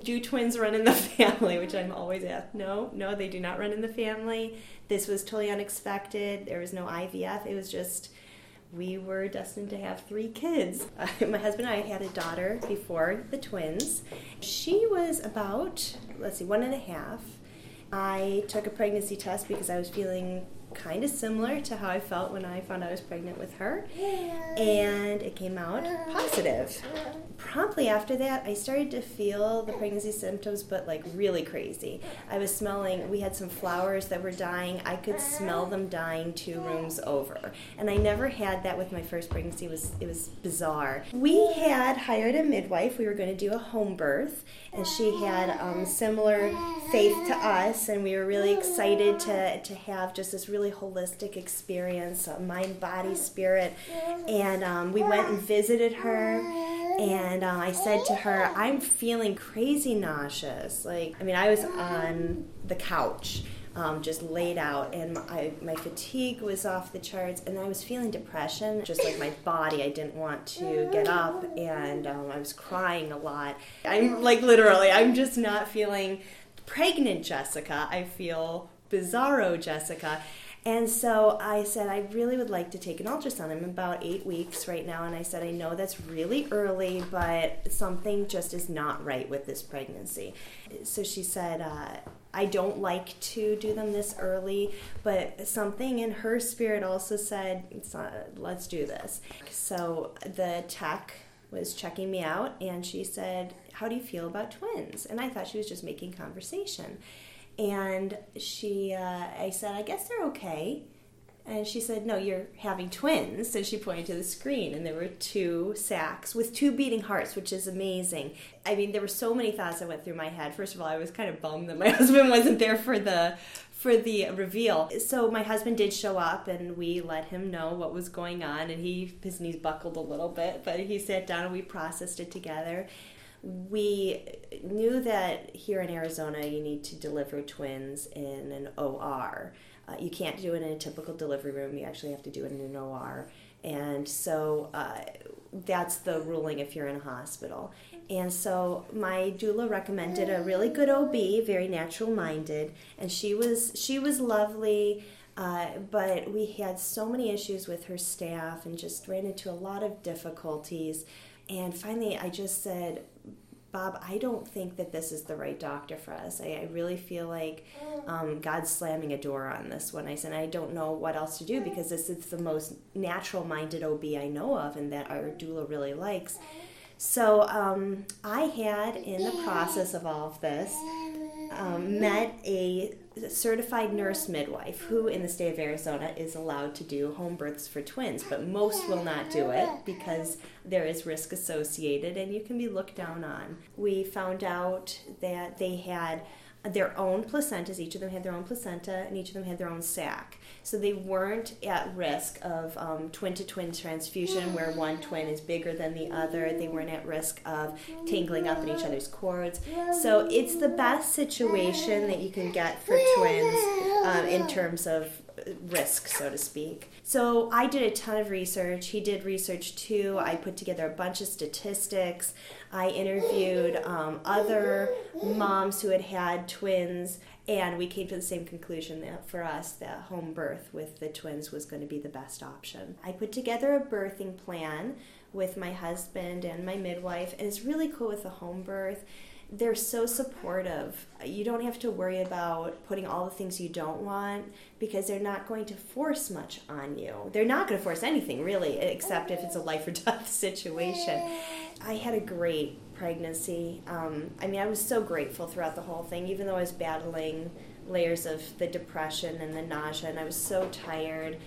Do twins run in the family? Which I'm always asked. No, they do not run in the family. This was totally unexpected. There was no IVF. It was just, we were destined to have 3 kids. My husband and I had a daughter before the twins. She was about, 1.5. I took a pregnancy test because I was feeling kind of similar to how I felt when I found out I was pregnant with her, and it came out positive. Promptly after that, I started to feel the pregnancy symptoms, but like really crazy. I was smelling, we had some flowers that were dying. I could smell them dying 2 rooms over, and I never had that with my first pregnancy. It was bizarre. We had hired a midwife. We were going to do a home birth, and she had similar faith to us, and we were really excited to have just this really holistic experience, mind, body, spirit. And we went and visited her, and I said to her, I'm feeling crazy nauseous. I was on the couch, just laid out, and my fatigue was off the charts, and I was feeling depression, just like my body. I didn't want to get up, and I was crying a lot. I'm just not feeling pregnant Jessica. I feel bizarro Jessica. And so I said, I really would like to take an ultrasound. I'm about 8 weeks right now, and I said, I know that's really early, but something just is not right with this pregnancy. So she said, I don't like to do them this early, but something in her spirit also said, let's do this. So the tech was checking me out, and she said, how do you feel about twins? And I thought she was just making conversation. And I said, I guess they're okay. And she said, no, you're having twins. So she pointed to the screen, and there were 2 sacs with 2 beating hearts, which is amazing. There were so many thoughts that went through my head. First of all, I was kind of bummed that my husband wasn't there for the reveal. So my husband did show up, and we let him know what was going on, and his knees buckled a little bit, but he sat down and we processed it together. We knew that here in Arizona you need to deliver twins in an OR. You can't do it in a typical delivery room. You actually have to do it in an OR. And so that's the ruling if you're in a hospital. And so my doula recommended a really good OB, very natural-minded, and she was lovely, but we had so many issues with her staff and just ran into a lot of difficulties. And finally, I just said, Bob, I don't think that this is the right doctor for us. I really feel like God's slamming a door on this one. I said, I don't know what else to do because this is the most natural-minded OB I know of and that our doula really likes. So I had, in the process of all of this, met a certified nurse midwife who in the state of Arizona is allowed to do home births for twins, but most will not do it because there is risk associated and you can be looked down on. We found out that they had their own placentas. Each of them had their own placenta, and each of them had their own sac. So they weren't at risk of twin-to-twin transfusion where one twin is bigger than the other. They weren't at risk of tangling up in each other's cords. So it's the best situation that you can get for twins in terms of risk, so to speak. So I did a ton of research. He did research too. I put together a bunch of statistics. I interviewed other moms who had had twins, and we came to the same conclusion that for us, that home birth with the twins was going to be the best option. I put together a birthing plan with my husband and my midwife, and it's really cool with the home birth. They're so supportive. You don't have to worry about putting all the things you don't want because they're not going to force much on you. They're not going to force anything, really, except if it's a life or death situation. I had a great pregnancy. I was so grateful throughout the whole thing, even though I was battling layers of the depression and the nausea, and I was so tired.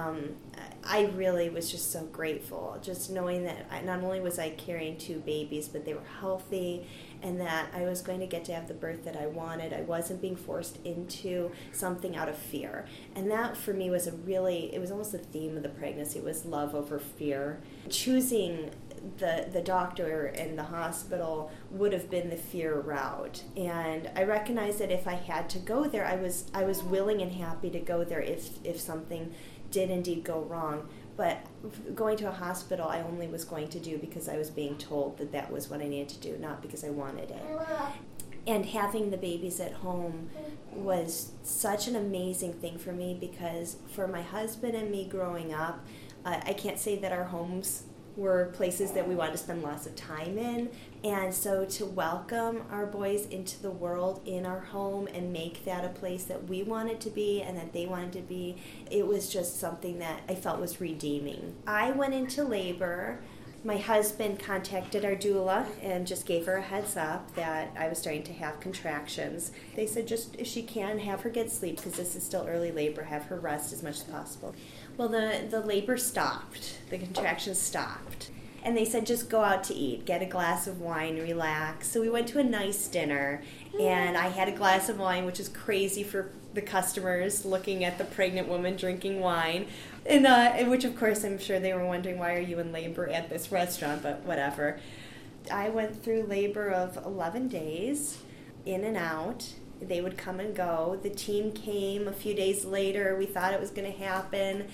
I really was just so grateful, just knowing that not only was I carrying 2 babies, but they were healthy, and that I was going to get to have the birth that I wanted. I wasn't being forced into something out of fear. And that, for me, was it was almost the theme of the pregnancy, was love over fear. Choosing the doctor and the hospital would have been the fear route. And I recognized that if I had to go there, I was willing and happy to go there if something did indeed go wrong. But going to a hospital, I only was going to do because I was being told that that was what I needed to do, not because I wanted it. And having the babies at home was such an amazing thing for me, because for my husband and me growing up, I can't say that our homes were places that we wanted to spend lots of time in. And so to welcome our boys into the world in our home and make that a place that we wanted to be and that they wanted to be, it was just something that I felt was redeeming. I went into labor. My husband contacted our doula and just gave her a heads up that I was starting to have contractions. They said, just if she can, have her get sleep, because this is still early labor, have her rest as much as possible. Well, the labor stopped. The contractions stopped. And they said, just go out to eat, get a glass of wine, relax. So we went to a nice dinner, and I had a glass of wine, which is crazy for the customers looking at the pregnant woman drinking wine. And which, of course, I'm sure they were wondering, why are you in labor at this restaurant, but whatever. I went through labor of 11 days, in and out. They would come and go. The team came a few days later. We thought it was going to happen.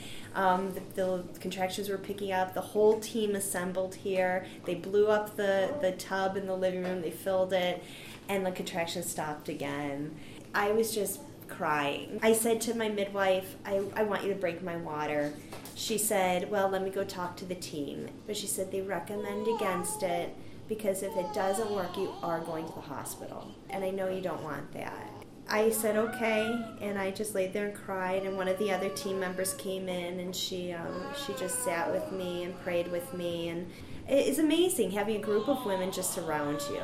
The contractions were picking up. The whole team assembled here. They blew up the tub in the living room. They filled it, and the contractions stopped again. I was just crying. I said to my midwife, I want you to break my water. She said, well, let me go talk to the team. But she said they recommend against it, because if it doesn't work, you are going to the hospital. And I know you don't want that. I said, okay, and I just laid there and cried, and one of the other team members came in, and she just sat with me and prayed with me, and it's amazing having a group of women just surround you.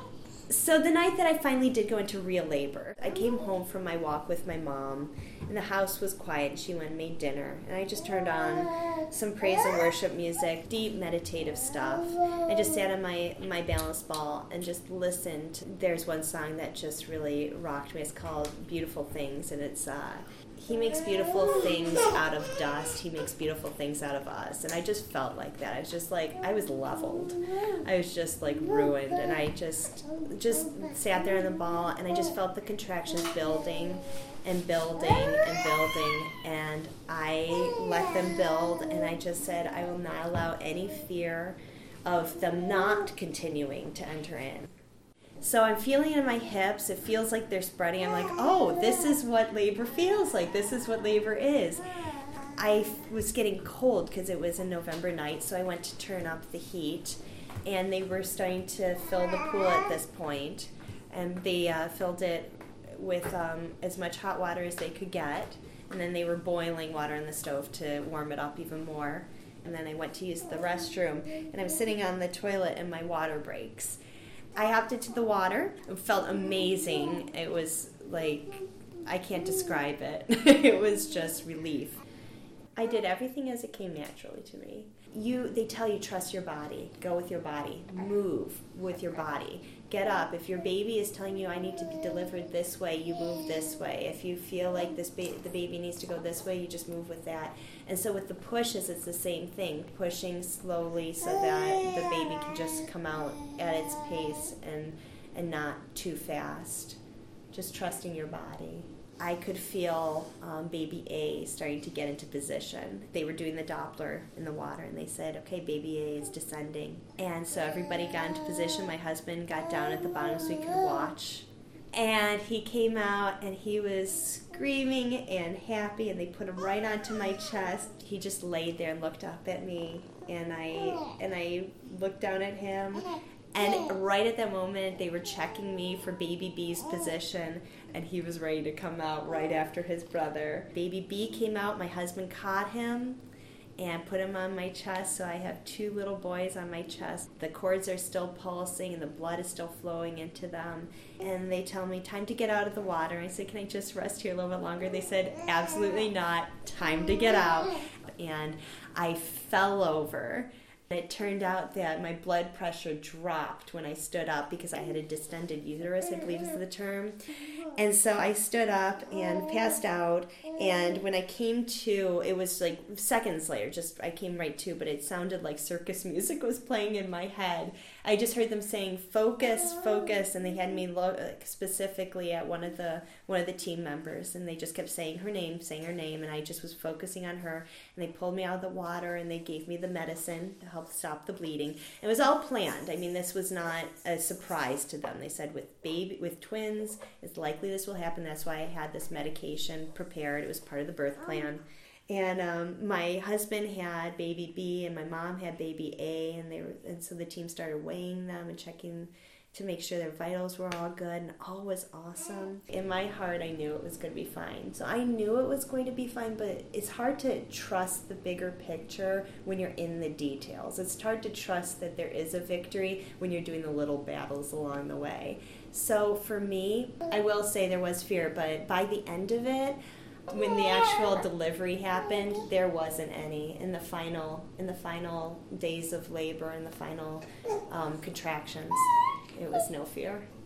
So the night that I finally did go into real labor, I came home from my walk with my mom, and the house was quiet. She went and made dinner, and I just turned on some praise and worship music, deep meditative stuff. I just sat on my balance ball and just listened. There's one song that just really rocked me. It's called Beautiful Things, and it's He makes beautiful things out of dust. He makes beautiful things out of us. And I just felt like that. I was just like, I was leveled. I was just like ruined. And I just sat there on the ball, and I just felt the contractions building and building and building. And I let them build, and I just said, I will not allow any fear of them not continuing to enter in. So I'm feeling it in my hips. It feels like they're spreading. I'm like, oh, this is what labor feels like. This is what labor is. I was getting cold because it was a November night, so I went to turn up the heat. And they were starting to fill the pool at this point. And they filled it with as much hot water as they could get. And then they were boiling water on the stove to warm it up even more. And then I went to use the restroom. And I'm sitting on the toilet, and my water breaks. I hopped into the water. It felt amazing. It was like, I can't describe it. It was just relief. I did everything as it came naturally to me. They tell you, trust your body. Go with your body. Move with your body. Get up. If your baby is telling you, I need to be delivered this way, you move this way. If you feel like the baby needs to go this way, you just move with that. And so with the pushes, it's the same thing. Pushing slowly so that the baby can just come out at its pace and not too fast. Just trusting your body. I could feel baby A starting to get into position. They were doing the Doppler in the water, and they said, okay, baby A is descending. And so everybody got into position. My husband got down at the bottom so he could watch. And he came out, and he was screaming and happy, and they put him right onto my chest. He just laid there and looked up at me, and I looked down at him. And right at that moment, they were checking me for baby B's position, and he was ready to come out right after his brother. Baby B came out. My husband caught him and put him on my chest, so I have 2 little boys on my chest. The cords are still pulsing, and the blood is still flowing into them. And they tell me, time to get out of the water. I said, can I just rest here a little bit longer? They said, absolutely not. Time to get out. And I fell over. It turned out that my blood pressure dropped when I stood up because I had a distended uterus, I believe is the term. And so I stood up and passed out, and when I came to, it was like seconds later, I came right to, but it sounded like circus music was playing in my head. I just heard them saying focus, focus, and they had me look specifically at one of the team members, and they just kept saying her name, and I just was focusing on her. And they pulled me out of the water, and they gave me the medicine to help stop the bleeding. It was all planned. I mean, this was not a surprise to them. They said with twins, it's likely this will happen. That's why I had this medication prepared. It was part of the birth plan. And my husband had baby B, and my mom had baby A, and so the team started weighing them and checking to make sure their vitals were all good, and all was awesome. In my heart, I knew it was going to be fine. So I knew it was going to be fine, but it's hard to trust the bigger picture when you're in the details. It's hard to trust that there is a victory when you're doing the little battles along the way. So for me, I will say there was fear, but by the end of it, when the actual delivery happened, there wasn't any. In the final days of labor and the final contractions, it was no fear.